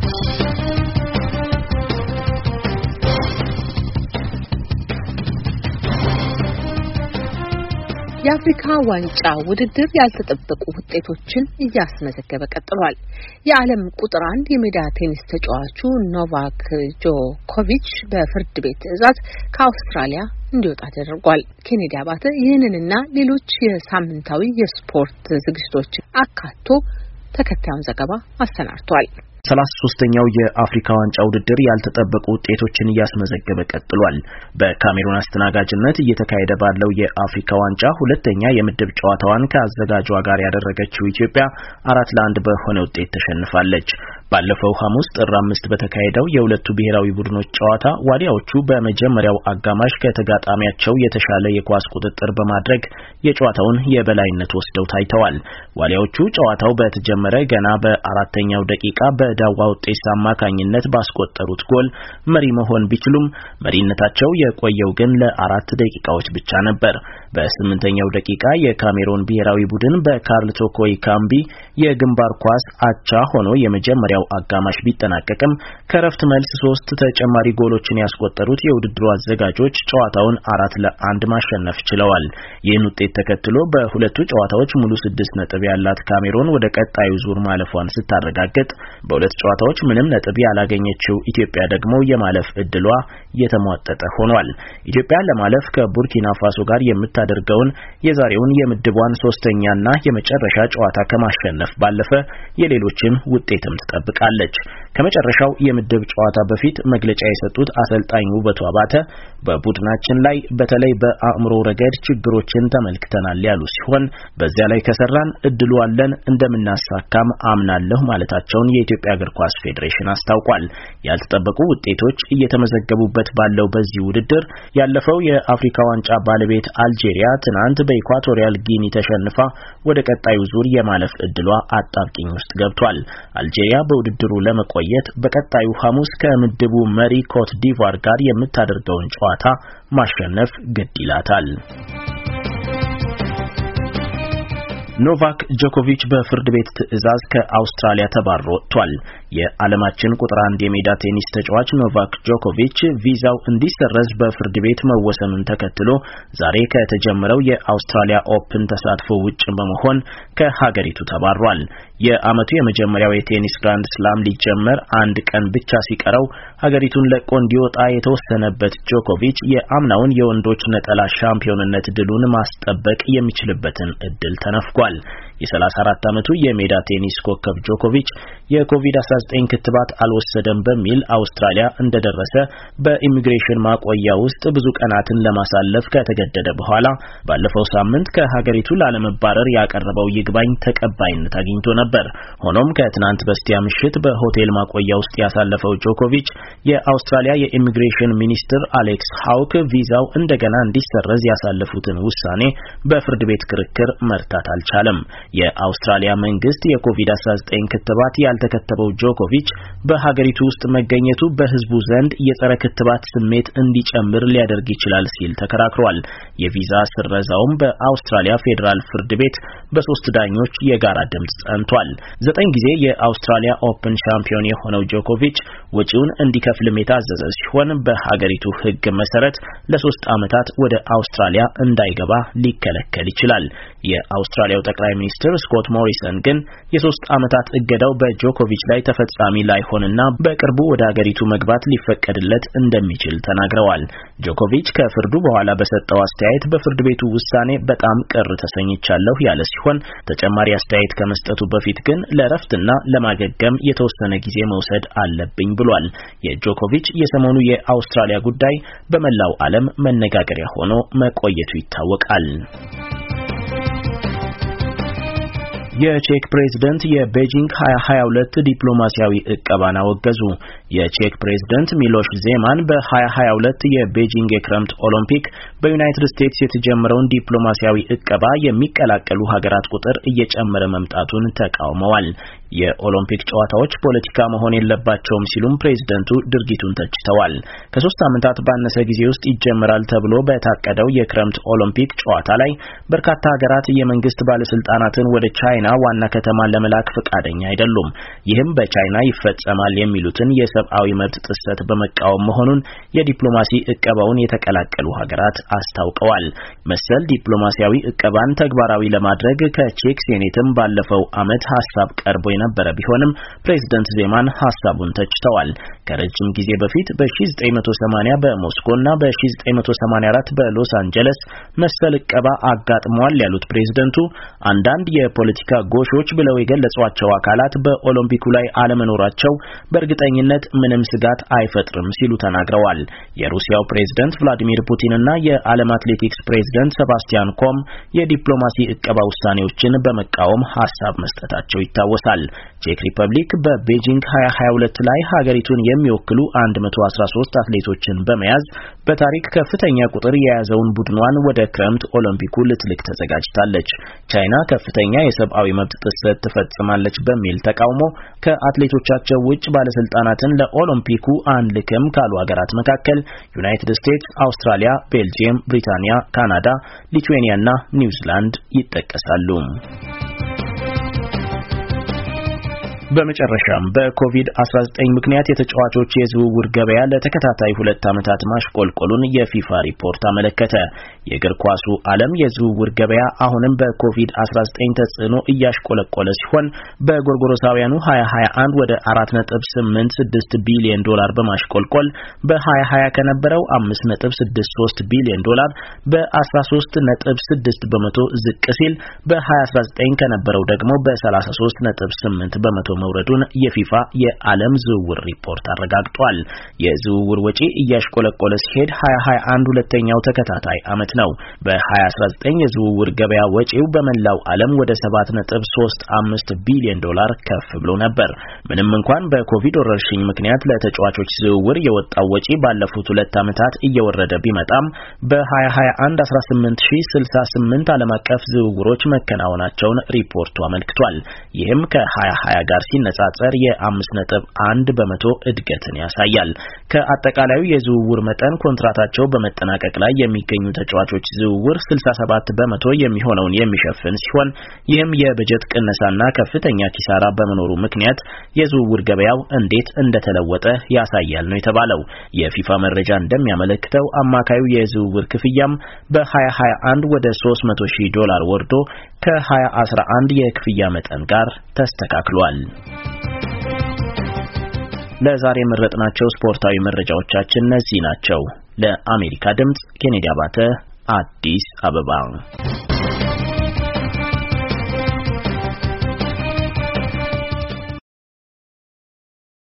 የአፍሪካ ዋንጫ ውድድር ያልተጠበቁ ውጤቶችን እያስመዘገበ ቀጥሏል። የዓለም ቁጥር 1 የሜዳ ቴኒስ ተጫዋቹ ኖቫክ ጆኮቪች በፍርድ ቤት ትዕዛዝ ከአውስትራሊያ እንዲወጣ ተደርጓል። ኬኔዲ አባተ ይህንንና ሌሎች የሳምንታዊ የስፖርት ዝግጅቶችን አካቶ ተከታዩን ዘገባ አሰናድቷል። 33ኛው የአፍሪካ ዋንጫ ውድድር ያልተጠበቁ ውጤቶችን እያስመዘገበ ቀጥሏል። በካሜሩን አስተናጋጅነት እየተካሄደ ባለው የአፍሪካ ዋንጫ ሁለተኛ የምድብ ጨዋታዋን ከአዘጋጇ ጋር ያደረገችው ኢትዮጵያ 4-1 በሆነ ውጤት ተሸንፋለች። ባለፈው ሐሙስ ጥር 5 በተካሄደው የሁለቱ ብሔራዊ ቡድኖች ጨዋታ ዋሊያዎቹ በመጀመሪያው አጋማሽ ከተጋጣሚያቸው የተሻለ የኳስ ቁጥጥር በማድረግ የጨዋታውን የበላይነት ወስደው ታይተዋል። ዋሊያዎቹ ጨዋታው በተጀመረ ገና በአራተኛው ደቂቃ በዳዋ ውጤት አማካኝነት ባስቆጠሩት ጎል መሪ መሆን ቢችሉም መሪነታቸው የቆየው ግን ለ4 ደቂቃዎች ብቻ ነበር። በ8ኛው ደቂቃ የካሜሩን ብሔራዊ ቡድን በካርል ቶኮይ ካምቢ የግንባር ኳስ አቻ ሆኖ የመጀመሪያው አጋማሽ ቢጠናቀቅም ከረፍት መልስ 3 ተጨማሪ ጎሎችን ያስቆጠሩት የውድድሩ አዘጋጆች ጨዋታውን 4-1 ማሸነፍ ችለዋል። ይህን ውጤት ተከትሎ በሁለቱ ጨዋታዎች ሙሉ 6 ነጥብ ያላት ካሜሩን ወደ ቀጣዩ ዙር ማለፏን ስታረጋግጥ በሁለት ጨዋታዎች ምንም ነጥብ ያላገኘችው ኢትዮጵያ ደግሞ የማለፍ እድሏ የተሟጠጠ ሆኗል። ኢትዮጵያ ለማለፍ ከቡርኪና ፋሶ ጋር የምታደርገውን የዛሬውን የምድቧን 3ኛና የመጨረሻ ጨዋታ ከማሸነፍ ባለፈ የሌሎችን ውጤትም ትጠብቃለች። ከመጨረሻው የምድብ ጨዋታ በፊት መግለጫ የሰጡት አሰልጣኝ ውበቱ አባተ በቡድናችን ላይ በተለይ በአእምሮ ረገድ ችግሮችን ተመልክተናል ያሉ ሲሆን በዚያ ላይ ከሰራን እድሉ አለን እንደምናሳካም አምናለሁ ማለታቸውን የኢትዮጵያ እግር ኳስ ፌዴሬሽን አስታውቋል። ያልተጠበቁ ውጤቶች እየተመዘገቡበት ባለው በዚህ ውድድር ያለፈው የአፍሪካ ዋንጫ ባለቤት አልጄሪያ ትናንት በኢኳቶሪያል ጊኒ ተሸንፋ ወደ ቀጣዩ ዙር የማለፍ እድሏ አጣብቂኝ ውስጥ ገብቷል። አልጄሪያ በውድድሩ ለመቆየት በቀጣዩ ሐሙስ ከምድቡ መሪ ኮት ዲቫር ጋር የምታደርገውን ጨዋታ ማሸነፍ ግድ ይላታል። ኖቫክ ጆኮቪች በፍርድ ቤት ትዕዛዝ ከአውስትራሊያ ተባሮ ወጥቷል። የዓለማችን ቁጥር 1 የሜዳ ቴኒስ ተጫዋች ኖቫክ ጆኮቪች ቪዛው እንዲሰረዝ በፍርድ ቤት መወሰኑን ተከትሎ ዛሬ ከተጀመረው የአውስትራሊያ ኦፕን ተሳትፎ ውጭ በመሆን ከሀገሪቱ ተባሯል። የዓመቱ የመጀመሪያው የቴኒስ ግራንድ ስላም ሊጀመር አንድ ቀን ብቻ ሲቀረው ሀገሪቱን ለቆ እንዲወጣ የተወሰነበት ጆኮቪች የአምናውን የወንዶች ነጠላ ሻምፒዮንነት ድሉን ማስጠበቅ የሚችልበትን እድል ተነፍጓል። የ34 ዓመቱ የሜዳ ቴኒስ ኮከብ ጆኮቪች የኮቪድ-19 ክትባት አልወሰደም በሚል አውስትራሊያ እንደደረሰ በኢሚግሬሽን ማቆያ ውስጥ ብዙ ቀናትን ለማሳለፍ ከተገደደ በኋላ ባለፈው ሳምንት ከሀገሪቱ ላለመባረር ያቀረበው ይግባኝ ተቀባይነት አግኝቶ ነበር። ሆኖም ከትናንት በስቲያ ምሽት በሆቴል ማቆያ ውስጥ ያሳለፈው ጆኮቪች የአውስትራሊያ የኢሚግሬሽን ሚኒስትር አሌክስ ሃውክ ቪዛው እንደገና እንዲሰረዝ ያሳለፉትን ውሳኔ በፍርድ ቤት ክርክር መርታት አልቻለም። የአውስትራሊያ መንግስት የኮቪድ-19 ክትባት ያልተከተበው ጆኮቪች በሀገሪቱ ውስጥ መገኘቱ በህዝቡ ዘንድ የጸረ ክትባት ስሜት እንዲጨምር ሊያደርግ ይችላል ሲል ተከራክሯል። የቪዛ ስረዛውም በአውስትራሊያ ፌዴራል ፍርድ ቤት በ3 ዳኞች የጋራ ድምጽ ጸንቷል። 9 ጊዜ የአውስትራሊያ ኦፕን ሻምፒዮን የሆነው ጆኮቪች ወጪውን እንዲከፍልም የታዘዘ ሲሆን በሀገሪቱ ህግ መሰረት ለ3 ዓመታት ወደ አውስትራሊያ እንዳይገባ ሊከለከል ይችላል። የአውስትራሊያው ጠቅላይ ሚኒስትር ስኮት ሞሪሰን ግን የ3 ዓመታት እገዳው በጆኮቪች ላይ ተፈጻሚ ላይሆንና በቅርቡ ወደ ሀገሪቱ መግባት ሊፈቀድለት እንደሚችል ተናግረዋል። ጆኮቪች ከፍርዱ በኋላ በሰጠው አስተያየት በፍርድ ቤቱ ውሳኔ በጣም ቅር ተሰኝቻለሁ ያለ ሲሆን ተጨማሪ አስተያየት ከመስጠቱ በፊት ግን ለረፍትና ለማገገም የተወሰነ ጊዜ መውሰድ አለብኝ ብሏል። የጆኮቪች የሰሞኑ የአውስትራሊያ ጉዳይ በመላው ዓለም መነጋገሪያ ሆኖ መቆየቱ ይታወቃል። የቼክ ፕሬዝዳንት የቤጂንግ 2022 ዲፕሎማሲያዊ እቀባን አወገዙ። የቼክ ፕሬዝዳንት ሚሎሽ ዜማን በ2022 የቤጂንግ የክረምት ኦሎምፒክ በዩናይትድ ስቴትስ የተጀመረውን ዲፕሎማሲያዊ እቀባ የሚቀላቀሉ ሀገራት ቁጥር እየጨመረ መምጣቱን ተቃውመዋል። የኦሎምፒክ ጨዋታዎች ፖለቲካ መሆን የለባቸውም ሲሉም ፕሬዝዳንቱ ድርጊቱን ተችተዋል። ከ3 ዓመታት ባነሰ ጊዜ ውስጥ ይጀምራል ተብሎ በታቀደው የክረምት ኦሎምፒክ ጨዋታ ላይ በርካታ ሀገራት የመንግስት ባለስልጣናትን ወደ ቻይና ዋና ከተማ ለመላክ ፈቃደኛ አይደሉም። ይህም በቻይና ይፈጸማል የሚሉትን የሰብአዊ መብት ጥሰት በመቃወም መሆኑን የዲፕሎማሲ እቀባውን የተቀላቀሉ ሀገራት አስታውቀዋል። መሰል ዲፕሎማሲያዊ እቀባን ተግባራዊ ለማድረግ ከቼክ ሴኔትም ባለፈው ዓመት ሐሳብ ቀርቦ የነበረ ቢሆንም ፕሬዝዳንት ዜማን ሐሳቡን ተችተዋል። ከረጅም ጊዜ በፊት በ1980 በሞስኮና በ1984 በሎስ አንጀለስ መሰል እቀባ አጋጥሟል ያሉት ፕሬዝዳንቱ አንዳንድ የፖለቲካ ጎሾች ብለው የገለጿቸው አካላት በኦሎምፒኩ ላይ አለመኖራቸው በእርግጠኝነት ምንም ስጋት አይፈጥርም ሲሉ ተናግረዋል። የሩሲያው ፕሬዝዳንት ቭላዲሚር ፑቲንና የዓለም አትሌቲክስ ፕሬዝዳንት ሴባስቲያን ኮም የዲፕሎማሲ እቀባ ውሳኔዎችን በመቃወም ሐሳብ መስጠታቸው ይታወሳል። ቼክ ሪፐብሊክ በቤጂንግ 2022 ላይ ሀገሪቱን የሚወክሉ 113 አትሌቶችን በመያዝ በታሪክ ከፍተኛ ቁጥር የያዘውን ቡድኗን ወደ ክረምት ኦሎምፒኩ ልትልክ ተዘጋጅታለች። ቻይና ከፍተኛ የሰብአዊ መብት ጥሰት ትፈጽማለች በሚል ተቃውሞ ከአትሌቶቻቸው ውጭ ባለስልጣናትን ለኦሎምፒኩ አንልክም ካሉ ሀገራት መካከል ዩናይትድ ስቴትስ፣ አውስትራሊያ፣ ቤልጂየም፣ ብሪታንያ፣ ካናዳ፣ ሊትዌኒያና ኒውዚላንድ ይጠቀሳሉ። በመጨረሻም በኮቪድ-19 ምክንያት የተጫዋቾች የዝውውር ገበያ ለተከታታይ 2 ዓመታት ማሽቆልቆሉን የፊፋ ሪፖርት አመለከተ። የእግር ኳሱ ዓለም የዝውውር ገበያ አሁንም በኮቪድ-19 ተጽዕኖ እያሽቆለቆለ ሲሆን በጎርጎሮሳውያኑ 2021 ወደ 4.86 ቢሊዮን ዶላር በማሽቆልቆል በ2020 ከነበረው 5.63 ቢሊዮን ዶላር በ13.6 በመቶ ዝቅ ሲል በ2019 ከነበረው ደግሞ በ33.8 በመቶ መውረዱን የፊፋ የዓለም ዝውውር ሪፖርት አረጋግጧል። የዝውውር ወጪ እያሽቆለቆለ ሲሄድ 2021 ሁለተኛው ተከታታይ ዓመት ነው። በ2019 የዝውውር ገበያ ወጪው በመላው ዓለም ወደ 7.35 ቢሊዮን ዶላር ከፍ ብሎ ነበር። ምንም እንኳን በኮቪድ ወረርሽኝ ምክንያት ለተጫዋቾች ዝውውር የወጣው ወጪ ባለፉት 2 ዓመታት እየወረደ ቢመጣም በ2021 18068 ዓለም አቀፍ ዝውውሮች መከናወናቸውን ሪፖርቱ አመልክቷል። ይህም ከ2020 ጋር ሲነጻጸር የ5.1 በመቶ እድገትን ያሳያል። ከአጠቃላዩ የዝውውር መጠን ኮንትራታቸው በመጠናቀቅ ላይ የሚገኙ ተጫዋቾች ዝውውር 67 በመቶ የሚሆነውን የሚሸፍን ሲሆን ይህም የበጀት ቅነሳና ከፍተኛ ኪሳራ በመኖሩ ምክንያት የዝውውር ገበያው እንዴት እንደተለወጠ ያሳያል ነው የተባለው። የፊፋ መረጃ እንደሚያመለክተው አማካዩ የዝውውር ክፍያም በ2021 ወደ $300,000 ወርዶ ከ2011 የክፍያ መጠን ጋር ተስተካክሏል። ለዛሬ የመረጥናቸው ስፖርታዊ መረጃዎቻችን እነዚህ ናቸው። ለአሜሪካ ድምጽ ኬኔዲ አባተ፣ አዲስ አበባ።